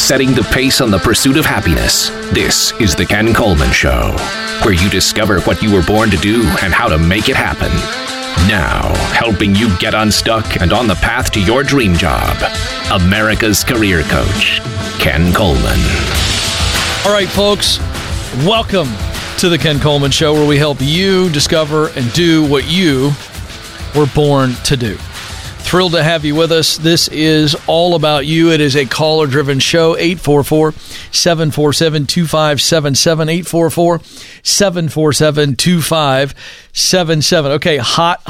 setting the pace on the pursuit of happiness. This is The Ken Coleman Show, where you discover what you were born to do and how to make it happen. Now, helping you get unstuck and on the path to your dream job, America's career coach, Ken Coleman. All right, folks, welcome to The Ken Coleman Show, where we help you discover and do what you were born to do. Thrilled to have you with us. This is all about you. It is a caller-driven show. 844-747-2577. 844-747-2577. Okay,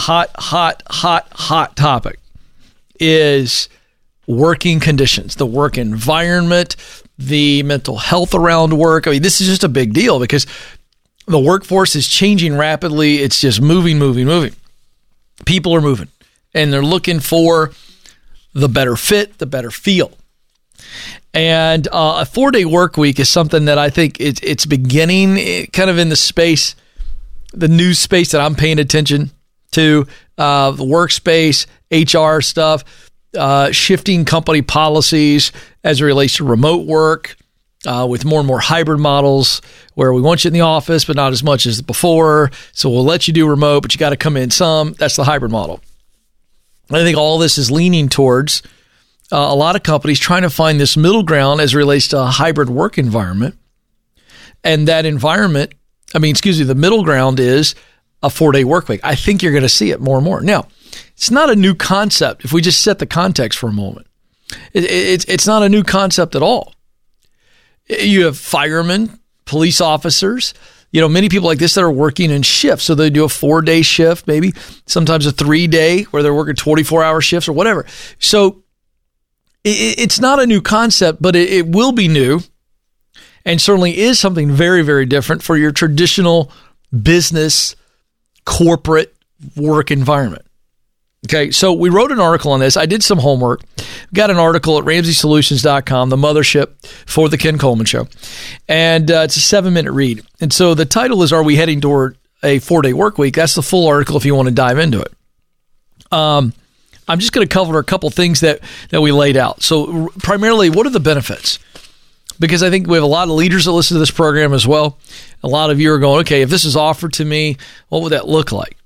hot topic is working conditions, the work environment, the mental health around work. I mean, this is just a big deal because the workforce is changing rapidly. It's just moving. People are moving. And they're looking for the better fit, the better feel. And a 4-day work week is something that I think it's beginning kind of in the space, the news space that I'm paying attention to, the workspace, HR stuff, shifting company policies as it relates to remote work, with more and more hybrid models where we want you in the office, but not as much as before. So we'll let you do remote, but you got to come in some. That's the hybrid model. I think all this is leaning towards a lot of companies trying to find this middle ground as it relates to a hybrid work environment. And that environment, the middle ground is a 4-day work week. I think you're going to see it more and more. Now, it's not a new concept if we just set the context for a moment. It's not a new concept at all. You have firemen, police officers, many people like this that are working in shifts. So they do a 4-day shift, maybe sometimes a 3-day where they're working 24-hour shifts or whatever. So it's not a new concept, but it will be new and certainly is something very, very different for your traditional business, corporate work environment. Okay, so we wrote an article on this. I did some homework. Got an article at RamseySolutions.com, the mothership for the Ken Coleman Show. And it's a 7-minute read. And so the title is, Are We Heading Toward a 4-Day Work Week? That's the full article if you want to dive into it. I'm just going to cover a couple things that we laid out. So primarily, what are the benefits? Because I think we have a lot of leaders that listen to this program as well. A lot of you are going, okay, if this is offered to me, what would that look like?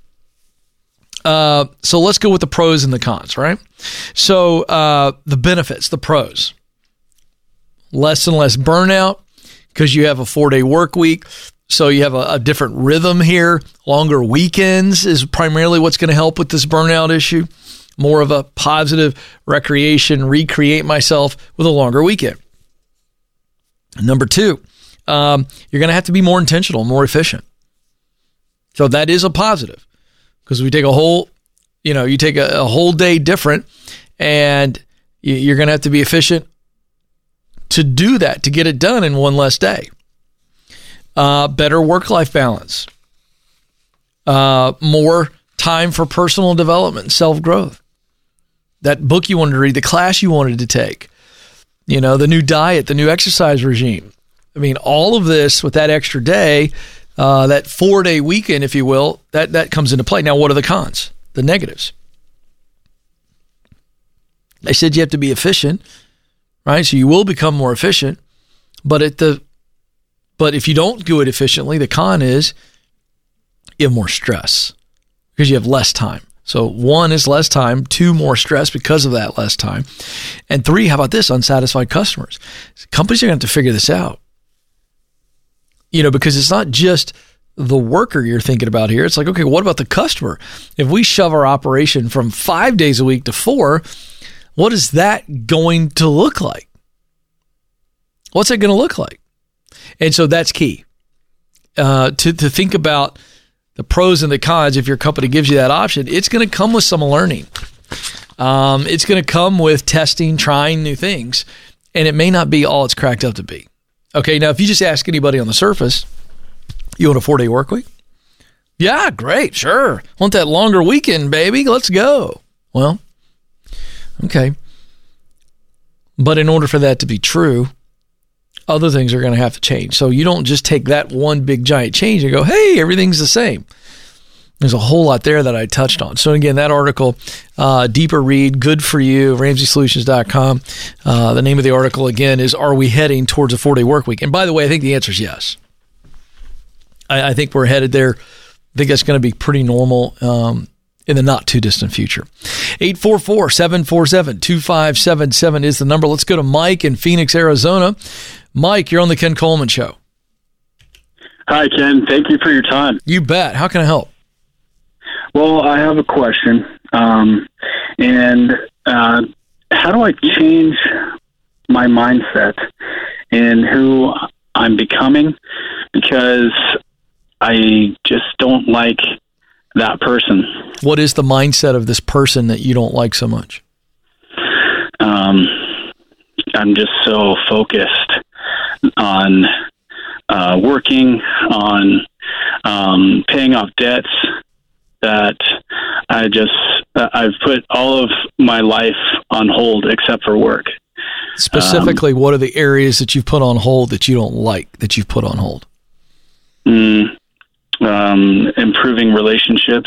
So let's go with the pros and the cons, right? So the benefits, the pros. Less and less burnout because you have a 4-day work week. So you have a different rhythm here. Longer weekends is primarily what's going to help with this burnout issue. More of a positive recreation, recreate myself with a longer weekend. Number 2, you're going to have to be more intentional, more efficient. So that is a positive. Because we take a whole day different, and you're going to have to be efficient to do that, to get it done in one less day. Better work-life balance. More time for personal development, self-growth. That book you wanted to read, the class you wanted to take, the new diet, the new exercise regime. All of this with that extra day, that 4-day weekend, if you will, that comes into play. Now, what are the cons? The negatives. I said you have to be efficient, right? So you will become more efficient, but if you don't do it efficiently, the con is you have more stress because you have less time. So 1 is less time, 2 more stress because of that less time, and 3, how about this? Unsatisfied customers. Companies are going to have to figure this out. Because it's not just the worker you're thinking about here. It's like, okay, what about the customer? If we shove our operation from 5 days a week to 4, what is that going to look like? What's that going to look like? And so that's key to think about the pros and the cons. If your company gives you that option, it's going to come with some learning. It's going to come with testing, trying new things, and it may not be all it's cracked up to be. Okay, now if you just ask anybody on the surface, you want a 4-day work week? Yeah, great, sure. Want that longer weekend, baby? Let's go. Well, okay. But in order for that to be true, other things are going to have to change. So you don't just take that one big giant change and go, hey, everything's the same. There's a whole lot there that I touched on. So again, that article, deeper read, good for you, RamseySolutions.com. The name of the article again is, Are We Heading Towards a 4-Day Work Week? And by the way, I think the answer is yes. I think we're headed there. I think that's going to be pretty normal in the not too distant future. 844-747-2577 is the number. Let's go to Mike in Phoenix, Arizona. Mike, you're on the Ken Coleman Show. Hi, Ken. Thank you for your time. You bet. How can I help? Well, I have a question. How do I change my mindset in who I'm becoming? Because I just don't like that person. What is the mindset of this person that you don't like so much? I'm just so focused on working, on paying off debts, that I've put all of my life on hold except for work. Specifically, what are the areas that you've put on hold that you don't like, that you've put on hold? Improving relationships,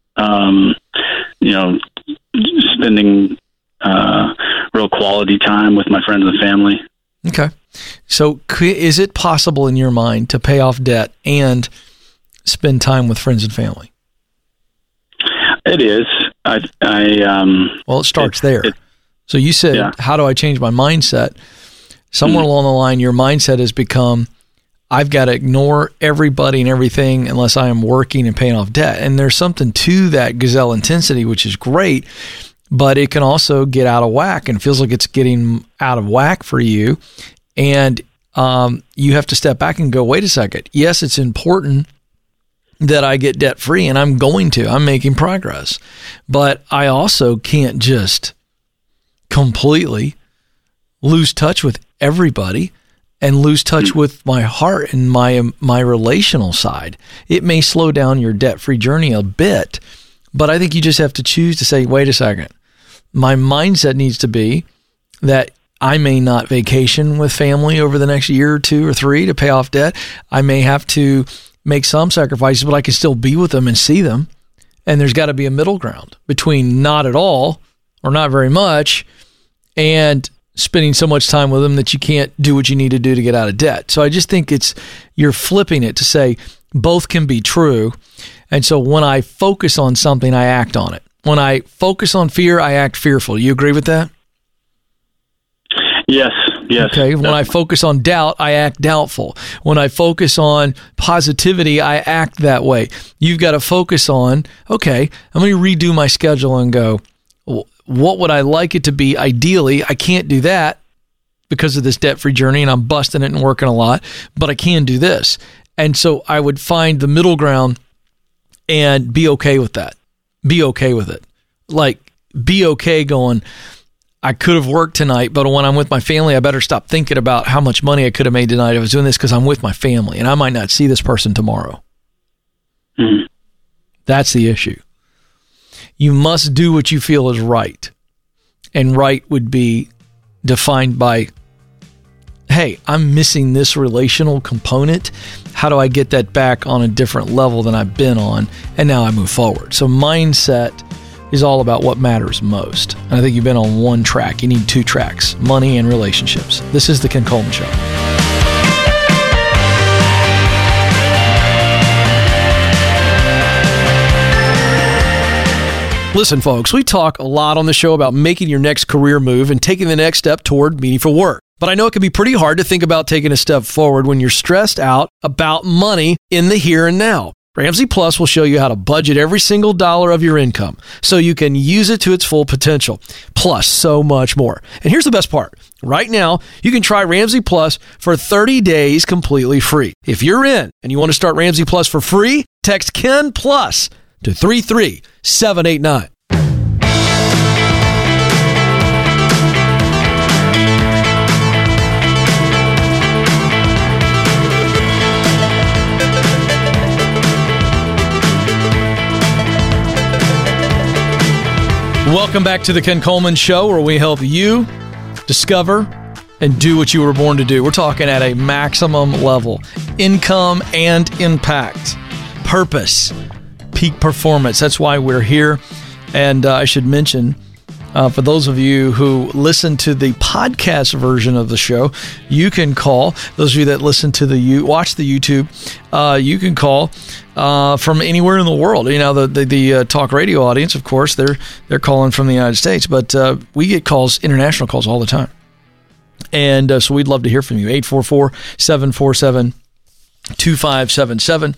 spending real quality time with my friends and family. Okay. So is it possible in your mind to pay off debt and spend time with friends and family? It is. Well, it starts there. So you said, How do I change my mindset? Somewhere along the line, your mindset has become, I've got to ignore everybody and everything unless I am working and paying off debt. And there's something to that gazelle intensity, which is great, but it can also get out of whack, and it feels like it's getting out of whack for you. And you have to step back and go, wait a second. Yes, it's important that I get debt free, and I'm making progress, but I also can't just completely lose touch with everybody and lose touch with my heart and my relational side. It may slow down your debt-free journey a bit, but I think you just have to choose to say, wait a second, my mindset needs to be that I may not vacation with family over the next year or 2 or 3 to pay off debt. I may have to make some sacrifices, but I can still be with them and see them. And there's got to be a middle ground between not at all or not very much and spending so much time with them that you can't do what you need to do to get out of debt. So I just think you're flipping it to say both can be true. And so when I focus on something, I act on it. When I focus on fear, I act fearful. You agree with that? Yes. Okay. When I focus on doubt, I act doubtful. When I focus on positivity, I act that way. You've got to focus on, okay, I'm going to redo my schedule and go, what would I like it to be ideally? I can't do that because of this debt-free journey, and I'm busting it and working a lot, but I can do this. And so I would find the middle ground and be okay with that. Be okay with it. Like, be okay going, I could have worked tonight, but when I'm with my family, I better stop thinking about how much money I could have made tonight. I was doing this because I'm with my family, and I might not see this person tomorrow. Mm-hmm. That's the issue. You must do what you feel is right. And right would be defined by, hey, I'm missing this relational component. How do I get that back on a different level than I've been on? And now I move forward. So mindset is all about what matters most. And I think you've been on one track. You need 2 tracks, money and relationships. This is the Ken Coleman Show. Listen, folks, we talk a lot on the show about making your next career move and taking the next step toward meaningful work. But I know it can be pretty hard to think about taking a step forward when you're stressed out about money in the here and now. Ramsey Plus will show you how to budget every single dollar of your income so you can use it to its full potential, plus so much more. And here's the best part. Right now, you can try Ramsey Plus for 30 days completely free. If you're in and you want to start Ramsey Plus for free, text Ken Plus to 33789. Welcome back to the Ken Coleman Show, where we help you discover and do what you were born to do. We're talking at a maximum level. Income and impact. Purpose. peak performance. That's why we're here. And I should mention, for those of you who listen to the podcast version of the show, you can call. Those of you that listen to watch the YouTube, you can call from anywhere in the world. You know, the talk radio audience, of course, they're calling from the United States, but we get calls, international calls, all the time. And so we'd love to hear from you. 844-747-2577.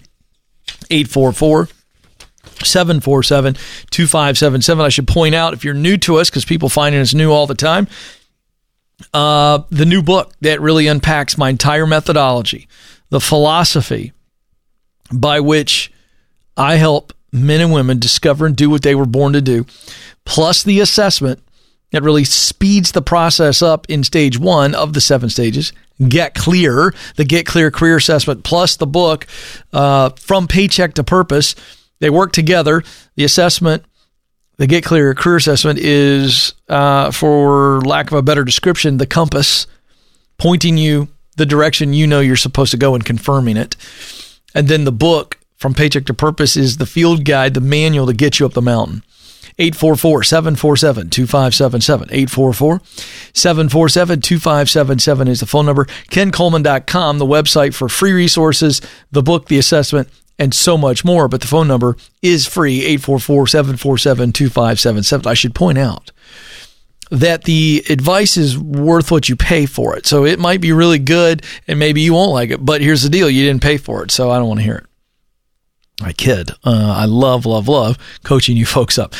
844-747-2577. I should point out, if you're new to us, because people finding us new all the time, the new book that really unpacks my entire methodology, the philosophy by which I help men and women discover and do what they were born to do, plus the assessment that really speeds the process up in stage 1 of the 7 stages. Get Clear, the Get Clear Career Assessment, plus the book, From Paycheck to Purpose. They work together. The assessment, the Get Clear Career Assessment, is, for lack of a better description, the compass, pointing you the direction you know you're supposed to go and confirming it. And then the book, From Paycheck to Purpose, is the field guide, the manual to get you up the mountain. 844-747-2577. 844-747-2577 is the phone number. KenColeman.com, the website for free resources, the book, the assessment, and so much more. But the phone number is free, 844-747-2577. I should point out that the advice is worth what you pay for it. So it might be really good, and maybe you won't like it. But here's the deal. You didn't pay for it, so I don't want to hear it. I kid. I love coaching you folks up.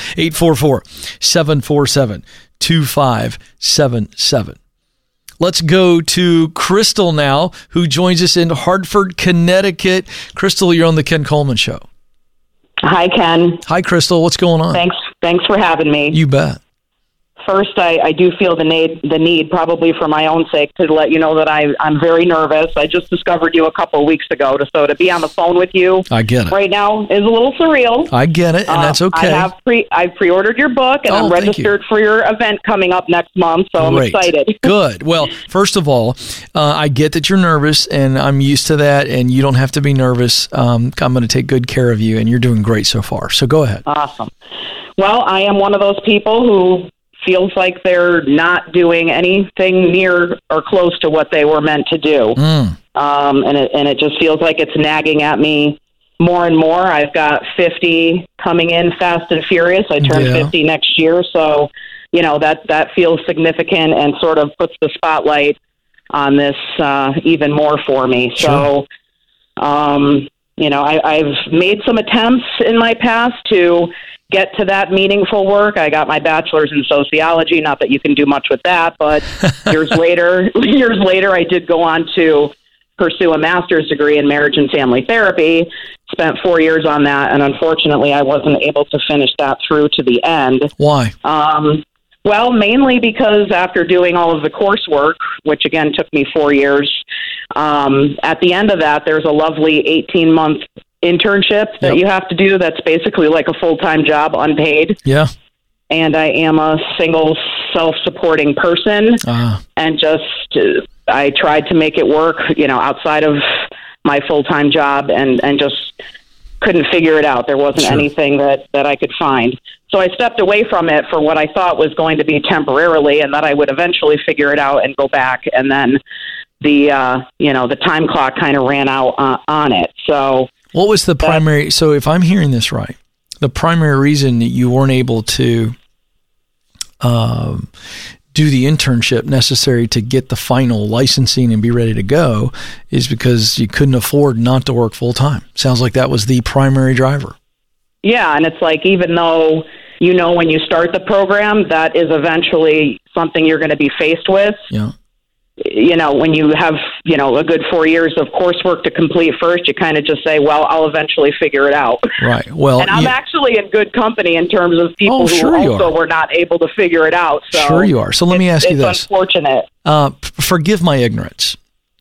844-747-2577. Let's go to Crystal now, who joins us in Hartford, Connecticut. Crystal, you're on the Ken Coleman Show. Hi, Ken. Hi, Crystal. What's going on? Thanks for having me. You bet. First, I do feel the need, probably for my own sake, to let you know that I'm very nervous. I just discovered you a couple of weeks ago, so to be on the phone with you, I get it, right now is a little surreal. I get it, and that's okay. I've pre-ordered your book, and I'm registered for your event coming up next month, so Great. I'm excited. Good. Well, first of all, I get that you're nervous, and I'm used to that, and you don't have to be nervous. I'm going to take good care of you, and you're doing great so far. So go ahead. Awesome. Well, I am one of those people who feels like they're not doing anything near or close to what they were meant to do. And it just feels like it's nagging at me more and more. I've got 50 coming in fast and furious. I turn 50 next year. So, you know, that feels significant and sort of puts the spotlight on this even more for me. Sure. So, you know, I've made some attempts in my past to get to that meaningful work. I got my bachelor's in sociology, not that you can do much with that, but years later, I did go on to pursue a master's degree in marriage and family therapy, spent 4 years on that, and unfortunately I wasn't able to finish that through to the end. Why? Well, mainly because after doing all of the coursework, which again took me 4 years, at the end of that, there's a lovely 18-month internship that you have to do. That's basically like a full-time job, unpaid. Yeah. And I am a single self-supporting person, and I tried to make it work, you know, outside of my full-time job, and just couldn't figure it out. There wasn't anything that I could find. So I stepped away from it for what I thought was going to be temporarily, and that I would eventually figure it out and go back. And then the time clock kind of ran out on it. So what was the primary? So if I'm hearing this right, the primary reason that you weren't able to do the internship necessary to get the final licensing and be ready to go is because you couldn't afford not to work full time. Sounds like that was the primary driver. Yeah, and it's like, even though you know when you start the program that is eventually something you're going to be faced with. Yeah. You know, when you have, you know, a good 4 years of coursework to complete first, you kind of just say, well, I'll eventually figure it out. Right. Well, and I'm actually in good company in terms of people who also were not able to figure it out. So sure you are. So let me ask you this. It's unfortunate. Forgive my ignorance.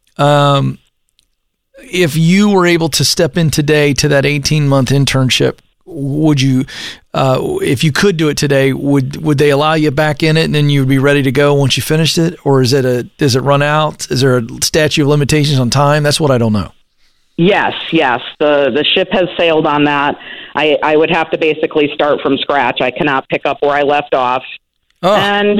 If you were able to step in today to that 18-month internship, would you, if you could do it today, would they allow you back in it and then you'd be ready to go once you finished it? Or does it run out? Is there a statute of limitations on time? That's what I don't know. Yes. The ship has sailed on that. I would have to basically start from scratch. I cannot pick up where I left off. Oh. And,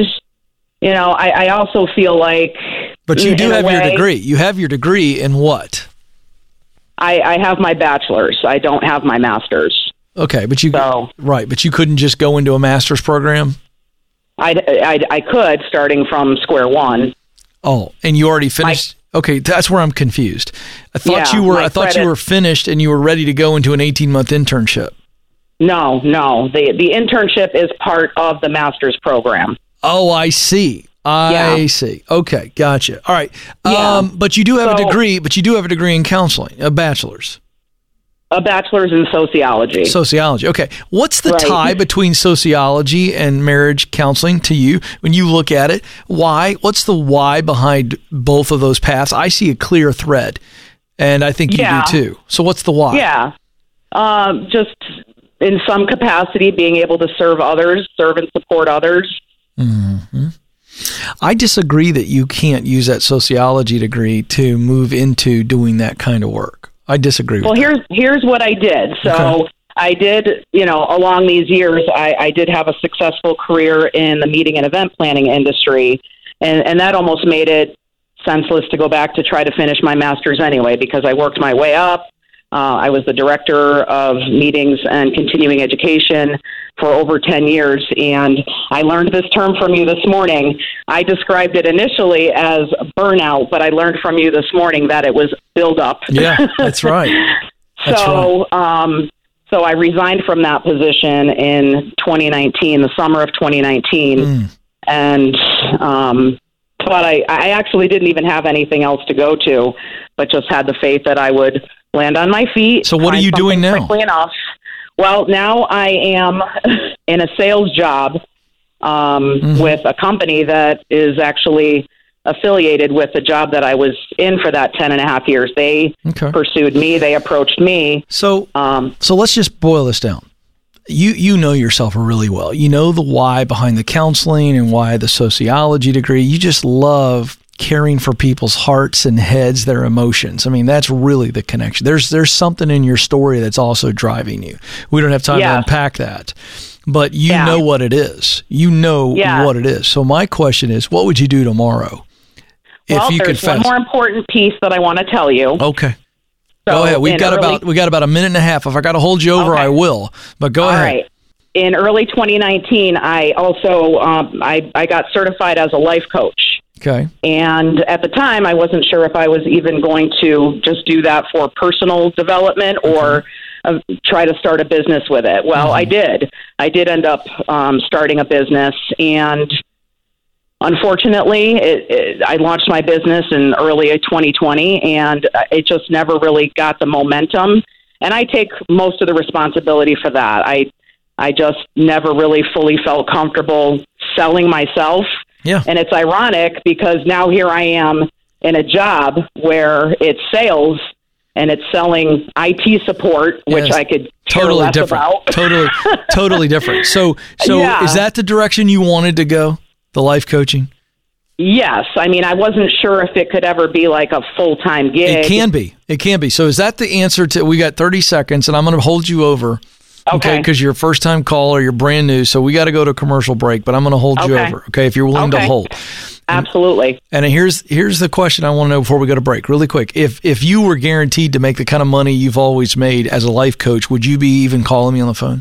I also feel like... But you do have your degree. You have your degree in what? I have my bachelor's. I don't have my master's. Okay, but but you couldn't just go into a master's program? I could, starting from square one. Oh, and you already finished? Okay, that's where I'm confused. I thought you were finished and you were ready to go into an 18-month internship. No. The internship is part of the master's program. Oh, I see. I see. Okay, gotcha. All right. Yeah. But you do have a degree. But you do have a degree in counseling, a bachelor's. A bachelor's in sociology. Sociology. Okay. What's the tie between sociology and marriage counseling to you when you look at it? Why? What's the why behind both of those paths? I see a clear thread, and I think you do too. So what's the why? Yeah. Just in some capacity, being able to serve and support others. Mm-hmm. I disagree that you can't use that sociology degree to move into doing that kind of work. I disagree with that. Here's what I did. So I did, along these years, I did have a successful career in the meeting and event planning industry, and that almost made it senseless to go back to try to finish my master's anyway, because I worked my way up. I was the director of meetings and continuing education for over 10 years, and I learned this term from you this morning. I described it initially as burnout, but I learned from you this morning that it was build-up. Yeah, that's right. So I resigned from that position in 2019, the summer of 2019, and thought I actually didn't even have anything else to go to, but just had the faith that I would land on my feet. So what are you doing now? Quickly enough. Well, now I am in a sales job with a company that is actually affiliated with the job that I was in for that 10 and a half years. They pursued me. They approached me. So let's just boil this down. You know yourself really well. You know the why behind the counseling and why the sociology degree. You just love caring for people's hearts and heads, their emotions. I mean, that's really the connection. There's something in your story that's also driving you. We don't have time to unpack that, but you know what it is. You know what it is. So my question is, what would you do tomorrow if you could? One more important piece that I want to tell you. Okay. So go ahead. We got about a minute and a half. If I got to hold you over, I will. But go ahead. Right. In early 2019, I also I got certified as a life coach. Okay. And at the time, I wasn't sure if I was even going to just do that for personal development or try to start a business with it. Well, I did. I did end up starting a business, and unfortunately, I launched my business in early 2020, and it just never really got the momentum. And I take most of the responsibility for that. I just never really fully felt comfortable selling myself. Yeah. And it's ironic because now here I am in a job where it's sales and it's selling IT support, which I could care less about. Totally different. So is that the direction you wanted to go, the life coaching? Yes. I mean, I wasn't sure if it could ever be like a full-time gig. It can be. So is that the answer to, we got 30 seconds and I'm going to hold you over. Okay, because you're a first-time caller, you're brand new, so we got to go to a commercial break, but I'm going to hold you over, okay, if you're willing to hold. Absolutely. And here's the question I want to know before we go to break, really quick. If you were guaranteed to make the kind of money you've always made as a life coach, would you be even calling me on the phone?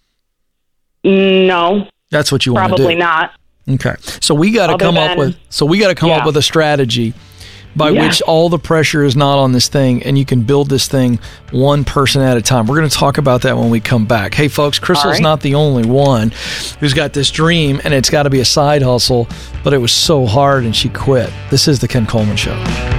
No. That's what you want to do? Probably not. Okay. So we got to come up with a strategy by which all the pressure is not on this thing, and you can build this thing one person at a time. We're going to talk about that when we come back. Hey, folks, Crystal's not the only one who's got this dream, and it's got to be a side hustle, but it was so hard, and she quit. This is The Ken Coleman Show.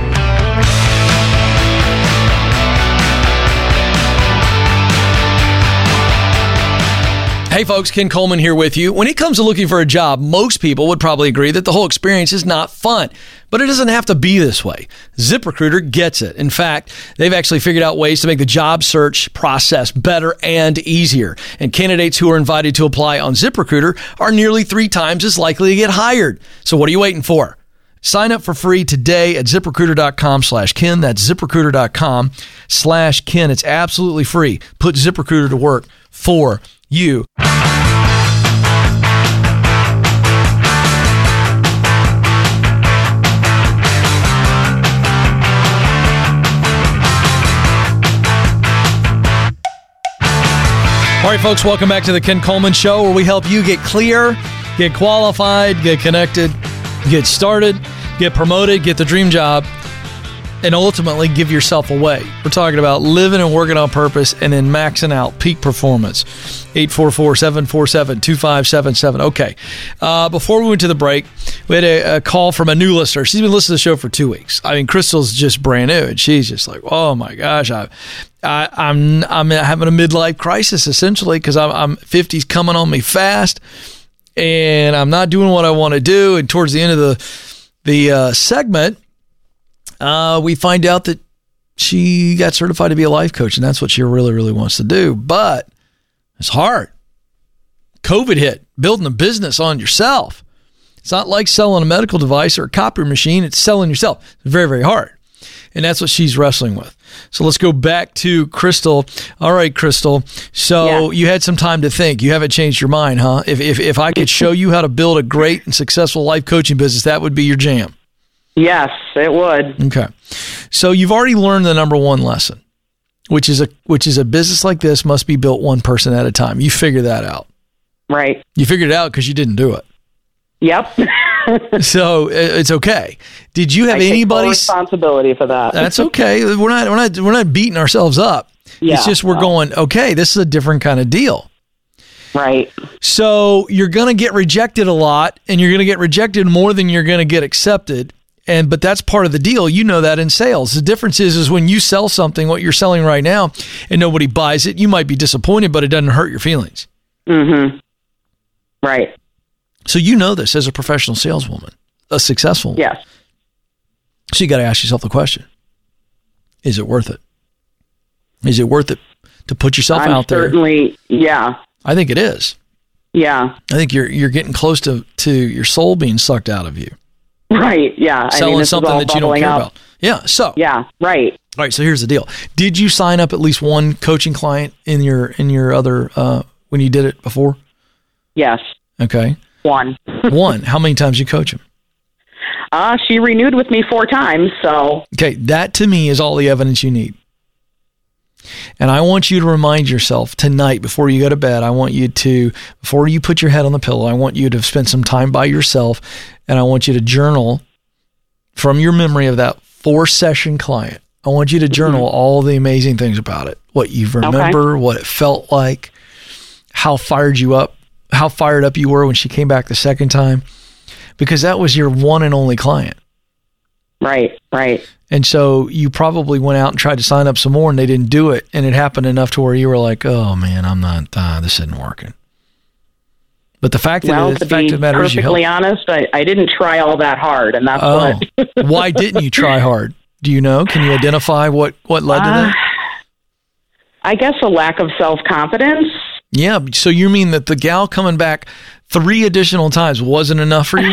Hey folks, Ken Coleman here with you. When it comes to looking for a job, most people would probably agree that the whole experience is not fun. But it doesn't have to be this way. ZipRecruiter gets it. In fact, they've actually figured out ways to make the job search process better and easier. And candidates who are invited to apply on ZipRecruiter are nearly 3 times as likely to get hired. So what are you waiting for? Sign up for free today at ZipRecruiter.com/Ken. That's ZipRecruiter.com/Ken. It's absolutely free. Put ZipRecruiter to work for you. All right, folks, welcome back to the Ken Coleman Show, where we help you get clear, get qualified, get connected, get started, get promoted, get the dream job, and ultimately give yourself away. We're talking about living and working on purpose and then maxing out peak performance. 844-747-2577. Okay. Before we went to the break, we had a call from a new listener. She's been listening to the show for 2 weeks. I mean, Crystal's just brand new, and she's just like, oh my gosh, I'm having a midlife crisis essentially because I'm 50's coming on me fast, and I'm not doing what I want to do. And towards the end of the segment, we find out that she got certified to be a life coach, and that's what she really, really wants to do. But it's hard. COVID hit, building a business on yourself. It's not like selling a medical device or a copy machine. It's selling yourself. It's very, very hard. And that's what she's wrestling with. So let's go back to Crystal. All right, Crystal. So you had some time to think. You haven't changed your mind, huh? If I could show you how to build a great and successful life coaching business, that would be your jam. Yes, it would. Okay. So you've already learned the number one lesson, which is a business like this must be built one person at a time. You figure that out. Right. You figured it out because you didn't do it. Yep. So it's okay. Did you have anybody responsibility for that? That's okay. We're not beating ourselves up. Yeah, it's just we're going, okay, this is a different kind of deal. Right. So you're going to get rejected a lot, and you're going to get rejected more than you're going to get accepted. But that's part of the deal. You know that in sales. The difference is when you sell something, what you're selling right now, and nobody buys it, you might be disappointed, but it doesn't hurt your feelings. Mm-hmm. Right. So you know this as a professional saleswoman, a successful one. Yes. So you got to ask yourself the question, is it worth it? Is it worth it to put yourself out there? Certainly, yeah. I think it is. Yeah. I think you're getting close to your soul being sucked out of you. Right, yeah. Selling something that you don't care about. Yeah, so. Yeah, right. All right, so here's the deal. Did you sign up at least one coaching client in your other, when you did it before? Yes. Okay. One. One. How many times you coach him? She renewed with me 4 times, so. Okay, that to me is all the evidence you need. And I want you to remind yourself tonight before you go to bed, before you put your head on the pillow, I want you to spend some time by yourself, and I want you to journal from your memory of that 4-session client. I want you to journal all the amazing things about it, what you remember, what it felt like, how fired up you were when she came back the second time, because that was your one and only client. Right. And so you probably went out and tried to sign up some more and they didn't do it. And it happened enough to where you were like, oh man, I'm not, this isn't working. But the fact of the matter is, perfectly honest, I didn't try all that hard. And that's what. Why didn't you try hard? Do you know? Can you identify what led to that? I guess a lack of self-confidence. Yeah. So you mean that the gal coming back 3 additional times wasn't enough for you?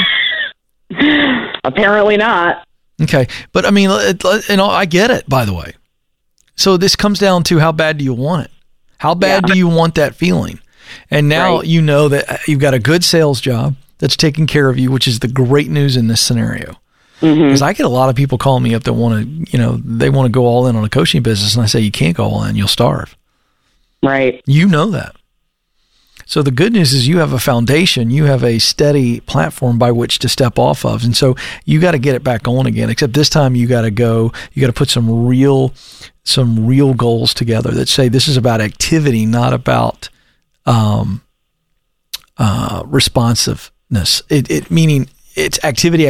Apparently not. Okay. But I mean, I get it, by the way. So this comes down to how bad do you want it? How bad do you want that feeling? And now you know that you've got a good sales job that's taking care of you, which is the great news in this scenario. Because I get a lot of people calling me up that want to, they want to go all in on a coaching business. And I say, you can't go all in, you'll starve. Right. You know that. So the good news is you have a foundation, you have a steady platform by which to step off of. And so you got to get it back on again, except this time you got to put some real goals together that say this is about activity, not about responsiveness. It meaning it's activity.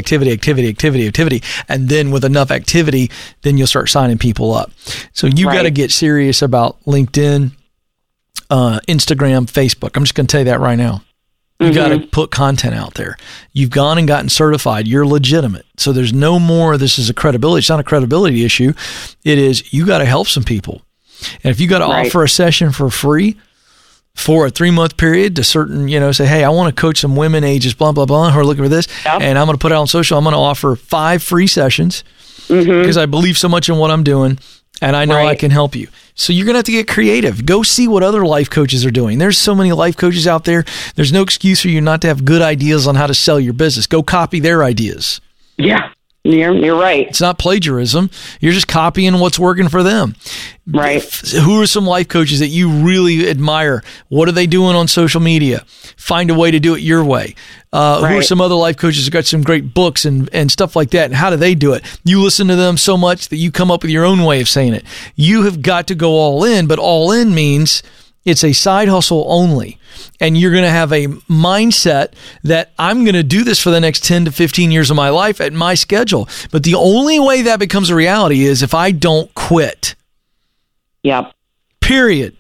And then with enough activity, then you'll start signing people up. So you got to get serious about LinkedIn, Instagram, Facebook. I'm just going to tell you that right now. You got to put content out there. You've gone and gotten certified. You're legitimate. So there's no more, this is a credibility. It's not a credibility issue. It is, you got to help some people. And if you got to offer a session for free, for a 3-month period to certain, say, hey, I want to coach some women ages, blah, blah, blah, who are looking for this. Yep. And I'm going to put it out on social. I'm going to offer 5 free sessions because I believe so much in what I'm doing. And I know I can help you. So you're going to have to get creative. Go see what other life coaches are doing. There's so many life coaches out there. There's no excuse for you not to have good ideas on how to sell your business. Go copy their ideas. Yeah. You're right. It's not plagiarism. You're just copying what's working for them. Right. Who are some life coaches that you really admire? What are they doing on social media? Find a way to do it your way. Who are some other life coaches who got some great books and stuff like that? And how do they do it? You listen to them so much that you come up with your own way of saying it. You have got to go all in, but all in means it's a side hustle only. And you're going to have a mindset that I'm going to do this for the next 10 to 15 years of my life at my schedule. But the only way that becomes a reality is if I don't quit. Yep. Period.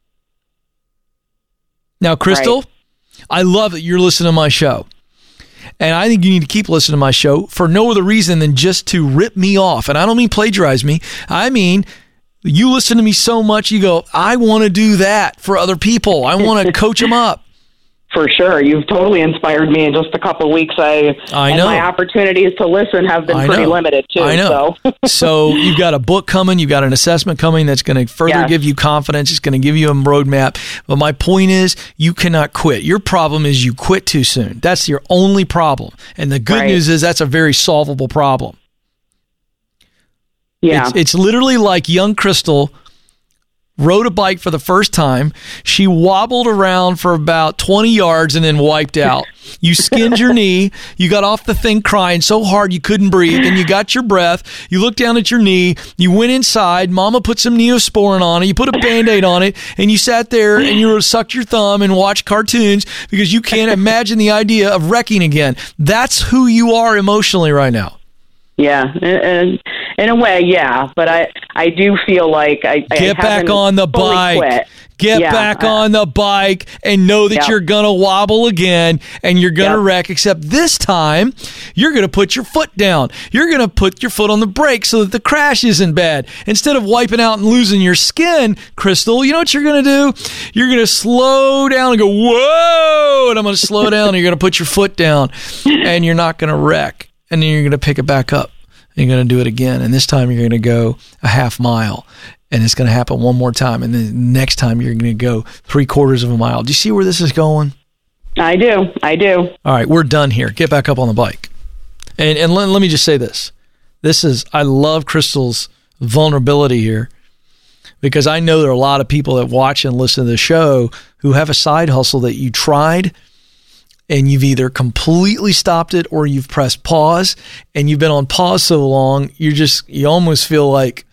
Now, Crystal, I love that you're listening to my show. And I think you need to keep listening to my show for no other reason than just to rip me off. And I don't mean plagiarize me. I mean, you listen to me so much, you go, I want to do that for other people. I want to coach them up. For sure. You've totally inspired me in just a couple of weeks. I know. My opportunities to listen have been pretty limited too. I know. So you've got a book coming. You've got an assessment coming that's going to further give you confidence. It's going to give you a roadmap. But my point is, you cannot quit. Your problem is you quit too soon. That's your only problem. And the good news is that's a very solvable problem. Yeah. It's literally like young Crystal rode a bike for the first time. She wobbled around for about 20 yards and then wiped out. You skinned your knee. You got off the thing crying so hard you couldn't breathe. Then you got your breath. You looked down at your knee. You went inside. Mama put some Neosporin on it. You put a Band-Aid on it. And you sat there and you sucked your thumb and watched cartoons because you can't imagine the idea of wrecking again. That's who you are emotionally right now. Yeah, and in a way, yeah. But I do feel like I get back on the bike. Quit. Get back on the bike and know that you're going to wobble again and you're going to wreck, except this time you're going to put your foot down. You're going to put your foot on the brake so that the crash isn't bad. Instead of wiping out and losing your skin, Crystal, you know what you're going to do? You're going to slow down and go, whoa, and I'm going to slow down and you're going to put your foot down and you're not going to wreck. And then you're going to pick it back up. And you're going to do it again. And this time you're going to go a half mile. And it's going to happen one more time. And then next time you're going to go 3/4 of a mile. Do you see where this is going? I do. All right, we're done here. Get back up on the bike. And let me just say this. I love Crystal's vulnerability here because I know there are a lot of people that watch and listen to the show who have a side hustle that you tried and you've either completely stopped it or you've pressed pause, and you've been on pause so long, you almost feel like,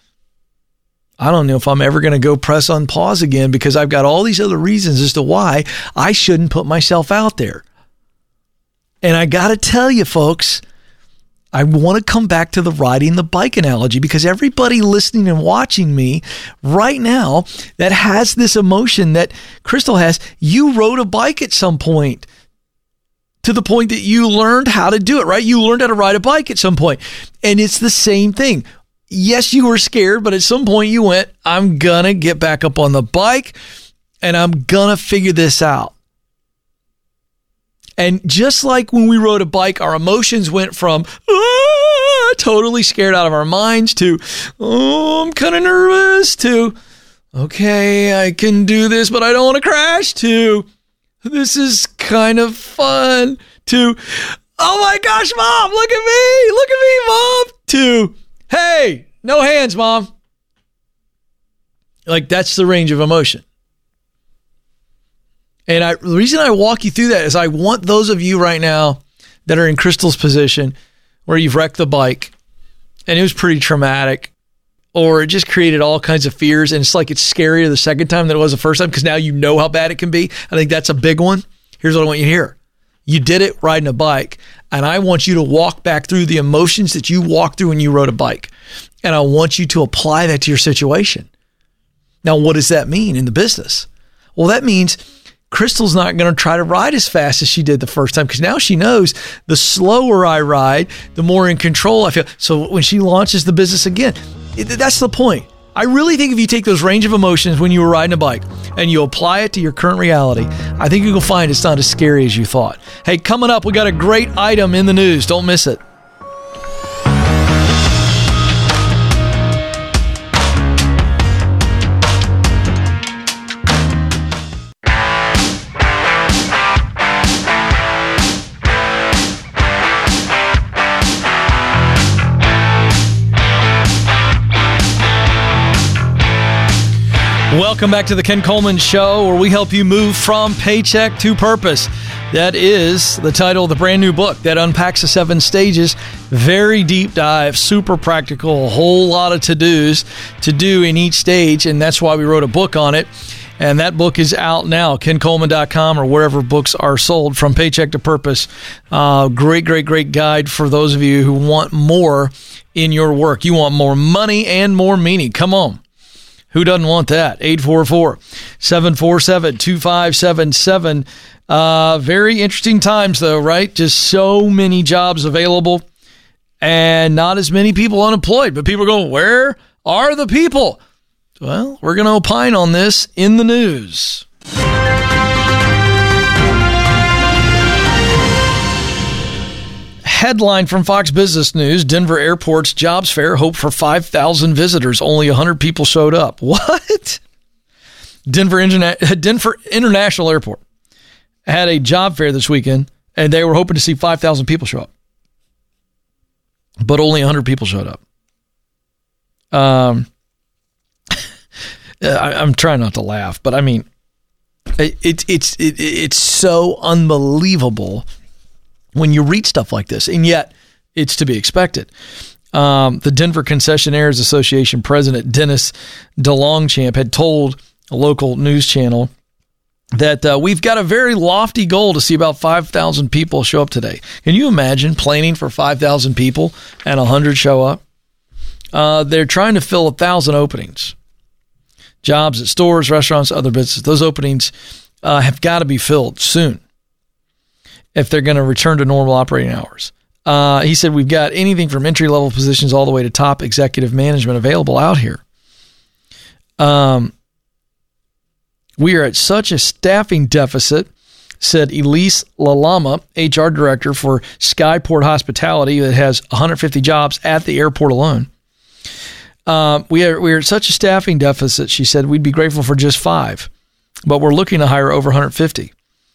I don't know if I'm ever going to go press on pause again because I've got all these other reasons as to why I shouldn't put myself out there. And I got to tell you, folks, I want to come back to the riding the bike analogy because everybody listening and watching me right now that has this emotion that Crystal has, you rode a bike at some point. To the point that you learned how to do it, right? You learned how to ride a bike at some point. And it's the same thing. Yes, you were scared, but at some point you went, I'm going to get back up on the bike and I'm going to figure this out. And just like when we rode a bike, our emotions went from totally scared out of our minds to, I'm kind of nervous to, okay, I can do this, but I don't want to crash to, this is kind of fun to, oh my gosh, Mom, look at me, Mom, to, hey, no hands, Mom. Like, that's the range of emotion. And the reason I walk you through that is I want those of you right now that are in Crystal's position where you've wrecked the bike and it was pretty traumatic, or it just created all kinds of fears, and it's like it's scarier the second time than it was the first time because now you know how bad it can be. I think that's a big one. Here's what I want you to hear. You did it riding a bike, and I want you to walk back through the emotions that you walked through when you rode a bike, and I want you to apply that to your situation. Now, what does that mean in the business? Well, that means Crystal's not going to try to ride as fast as she did the first time because now she knows the slower I ride, the more in control I feel. So when she launches the business again, that's the point. I really think if you take those range of emotions when you were riding a bike and you apply it to your current reality, I think you'll find it's not as scary as you thought. Hey, coming up, we got a great item in the news. Don't miss it. Welcome back to the Ken Coleman Show, where we help you move from paycheck to purpose. That is the title of the brand new book that unpacks the 7 stages. Very deep dive, super practical, a whole lot of to-dos to do in each stage, and that's why we wrote a book on it. And that book is out now, kencoleman.com or wherever books are sold, From Paycheck to Purpose. Great guide for those of you who want more in your work. You want more money and more meaning. Come on. Who doesn't want that? 844-747-2577. Very interesting times, though, right? Just so many jobs available and not as many people unemployed. But people are going, where are the people? Well, we're going to opine on this in the news. Headline from Fox Business News, Denver Airport's jobs fair hoped for 5,000 visitors. Only 100 people showed up. What? Denver International Airport had a job fair this weekend, and they were hoping to see 5,000 people show up. But only 100 people showed up. I'm trying not to laugh, but I mean, it's so unbelievable when you read stuff like this, and yet it's to be expected. The Denver Concessionaires Association president, Dennis DeLongchamp, had told a local news channel that we've got a very lofty goal to see about 5,000 people show up today. Can you imagine planning for 5,000 people and 100 show up? They're trying to fill 1,000 openings. Jobs at stores, restaurants, other businesses. Those openings have got to be filled soon if they're going to return to normal operating hours. He said, we've got anything from entry-level positions all the way to top executive management available out here. We are at such a staffing deficit, said Elise Lalama, HR director for Skyport Hospitality, that has 150 jobs at the airport alone. We are at such a staffing deficit, she said, we'd be grateful for just 5, but we're looking to hire over 150.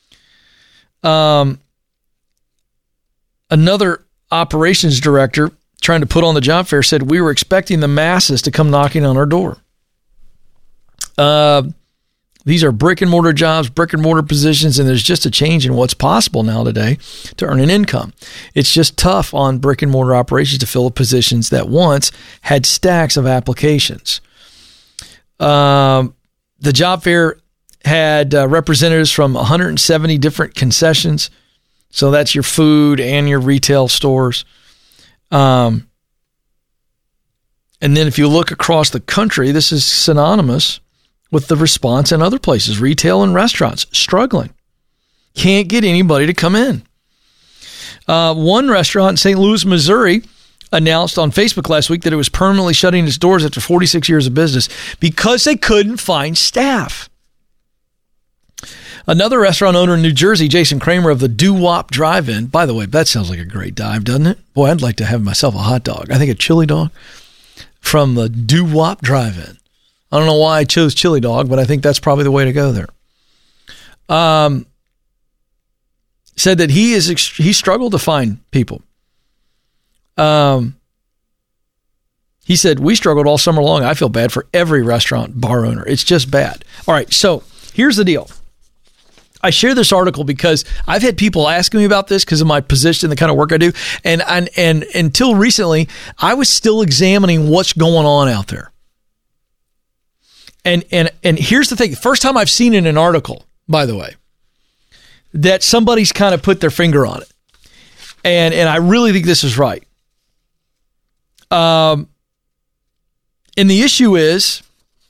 Another operations director trying to put on the job fair said, we were expecting the masses to come knocking on our door. These are brick and mortar jobs, brick and mortar positions, and there's just a change in what's possible now today to earn an income. It's just tough on brick and mortar operations to fill positions that once had stacks of applications. The job fair had representatives from 170 different concessions. So that's your food and your retail stores. And then if you look across the country, this is synonymous with the response in other places. Retail and restaurants struggling. Can't get anybody to come in. One restaurant in St. Louis, Missouri, announced on Facebook last week that it was permanently shutting its doors after 46 years of business because they couldn't find staff. Another restaurant owner in New Jersey, Jason Kramer of the Doo-Wop Drive-In. By the way, that sounds like a great dive, doesn't it? Boy, I'd like to have myself a hot dog. I think a chili dog from the Doo-Wop Drive-In. I don't know why I chose chili dog, but I think that's probably the way to go there. Said that he struggled to find people. He said, we struggled all summer long. I feel bad for every restaurant bar owner. It's just bad. All right, so here's the deal. I share this article because I've had people asking me about this because of my position, the kind of work I do. And until recently, I was still examining what's going on out there. And here's the thing. First time I've seen in an article, by the way, that somebody's kind of put their finger on it. And I really think this is right. And the issue is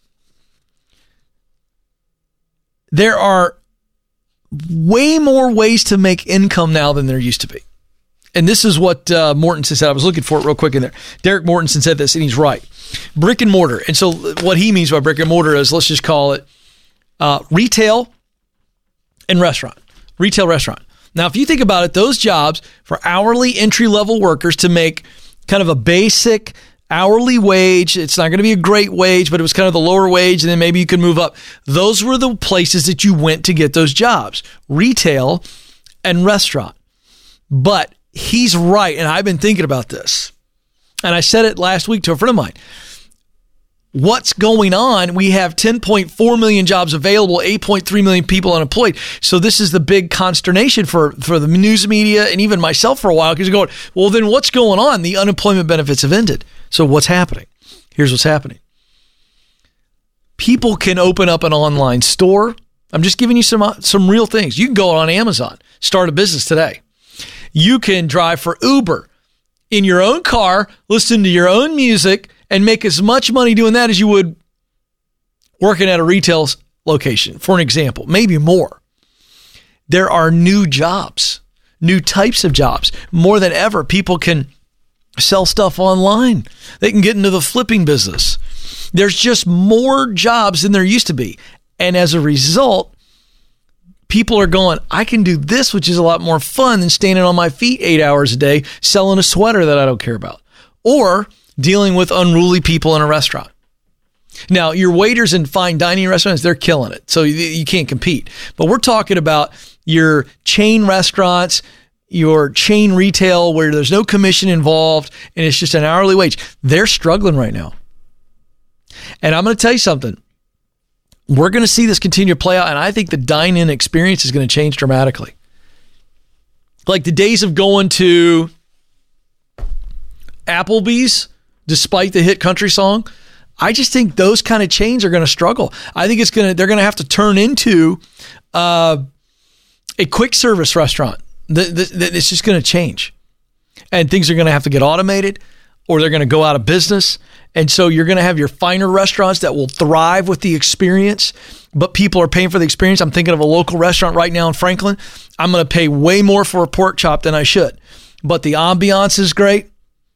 there are way more ways to make income now than there used to be. And this is what Mortensen said. I was looking for it real quick in there. Derek Mortensen said this, and he's right. Brick and mortar. And so what he means by brick and mortar is, let's just call it retail and restaurant. Retail, restaurant. Now, if you think about it, those jobs for hourly entry-level workers to make kind of a basic hourly wage, it's not going to be a great wage, but it was kind of the lower wage, and then maybe you could move up. Those were the places that you went to get those jobs, retail and restaurant. But he's right, and I've been thinking about this. And I said it last week to a friend of mine. What's going on? We have 10.4 million jobs available, 8.3 million people unemployed. So this is the big consternation for the news media and even myself for a while, because you're going, well, then what's going on? The unemployment benefits have ended. So what's happening? Here's what's happening. People can open up an online store. I'm just giving you some real things. You can go on Amazon, start a business today. You can drive for Uber in your own car, listen to your own music, and make as much money doing that as you would working at a retail location, for an example, maybe more. There are new jobs, new types of jobs. More than ever, people can sell stuff online. They can get into the flipping business. There's just more jobs than there used to be. And as a result, people are going, I can do this, which is a lot more fun than standing on my feet 8 hours a day selling a sweater that I don't care about. Or dealing with unruly people in a restaurant. Now, your waiters in fine dining restaurants, they're killing it. So you can't compete. But we're talking about your chain restaurants, your chain retail where there's no commission involved and it's just an hourly wage. They're struggling right now. And I'm going to tell you something. We're going to see this continue to play out, and I think the dine-in experience is going to change dramatically. Like the days of going to Applebee's, despite the hit country song, I just think those kind of chains are going to struggle. I think they're going to have to turn into a quick service restaurant. It's just going to change. And things are going to have to get automated, or they're going to go out of business. And so you're going to have your finer restaurants that will thrive with the experience, but people are paying for the experience. I'm thinking of a local restaurant right now in Franklin. I'm going to pay way more for a pork chop than I should, but the ambiance is great.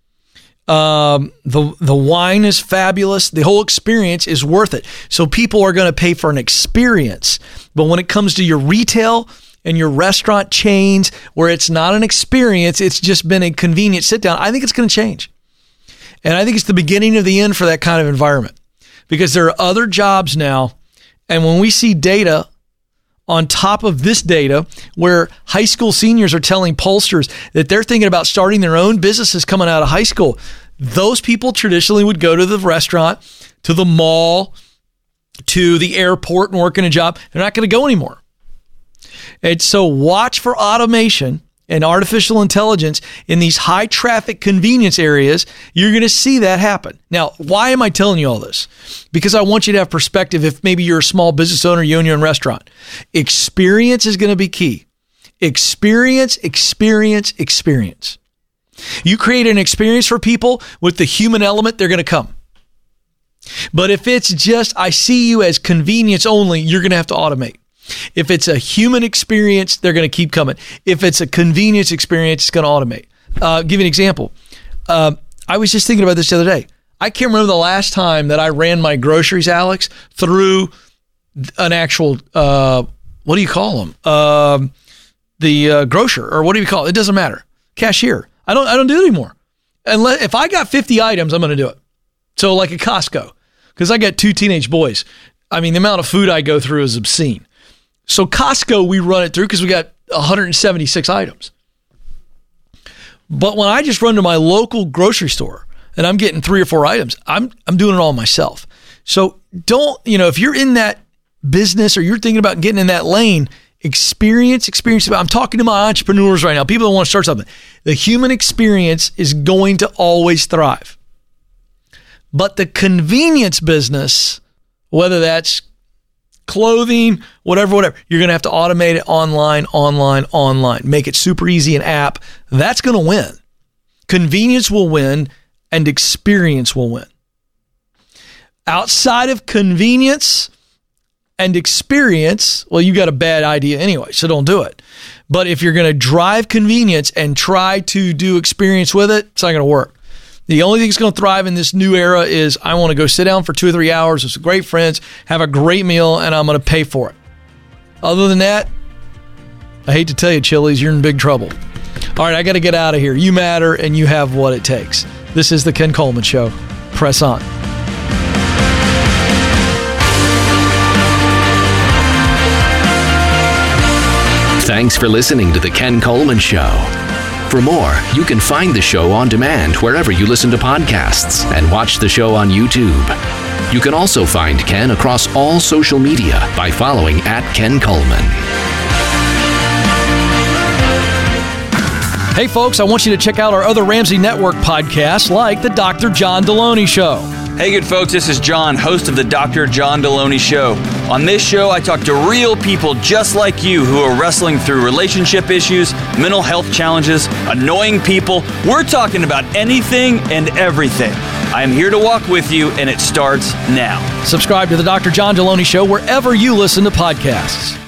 The wine is fabulous. The whole experience is worth it. So people are going to pay for an experience. But when it comes to your retail and your restaurant chains where it's not an experience, it's just been a convenient sit down, I think it's going to change. And I think it's the beginning of the end for that kind of environment, because there are other jobs now. And when we see data on top of this data where high school seniors are telling pollsters that they're thinking about starting their own businesses coming out of high school, those people traditionally would go to the restaurant, to the mall, to the airport and work in a job. They're not going to go anymore. And so watch for automation and artificial intelligence in these high traffic convenience areas. You're going to see that happen. Now, why am I telling you all this? Because I want you to have perspective. If maybe you're a small business owner, you own your own restaurant, experience is going to be key. Experience. You create an experience for people with the human element, they're going to come. But if it's just, I see you as convenience only, you're going to have to automate. If it's a human experience, they're going to keep coming. If it's a convenience experience, it's going to automate. Give you an example. I was just thinking about this the other day. I can't remember the last time that I ran my groceries, Alex, through an actual, what do you call them? The grocer, or what do you call it? It doesn't matter. Cashier. I don't do it anymore. Unless if I got 50 items, I'm going to do it. So like a Costco, because I got 2 teenage boys. I mean, the amount of food I go through is obscene. So Costco, we run it through because we got 176 items. But when I just run to my local grocery store and I'm getting 3 or 4 items, I'm doing it all myself. So don't, if you're in that business or you're thinking about getting in that lane, experience. I'm talking to my entrepreneurs right now, people that want to start something. The human experience is going to always thrive. But the convenience business, whether that's clothing, whatever, you're going to have to automate it online. Make it super easy, an app. That's going to win. Convenience will win and experience will win. Outside of convenience, and experience, well, you got a bad idea anyway, so don't do it. But if you're going to drive convenience and try to do experience with it, it's not going to work. The only thing that's going to thrive in this new era is I want to go sit down for 2 or 3 hours with some great friends, have a great meal, and I'm going to pay for it. Other than that, I hate to tell you, Chili's, you're in big trouble. All right, I got to get out of here. You matter, and you have what it takes. This is the Ken Coleman Show. Press on. Thanks for listening to The Ken Coleman Show. For more, you can find the show on demand wherever you listen to podcasts and watch the show on YouTube. You can also find Ken across all social media by following @Ken Coleman. Hey, folks, I want you to check out our other Ramsey Network podcasts like The Dr. John Deloney Show. Hey, good folks, this is John, host of the Dr. John Deloney Show. On this show, I talk to real people just like you who are wrestling through relationship issues, mental health challenges, annoying people. We're talking about anything and everything. I am here to walk with you, and it starts now. Subscribe to the Dr. John Deloney Show wherever you listen to podcasts.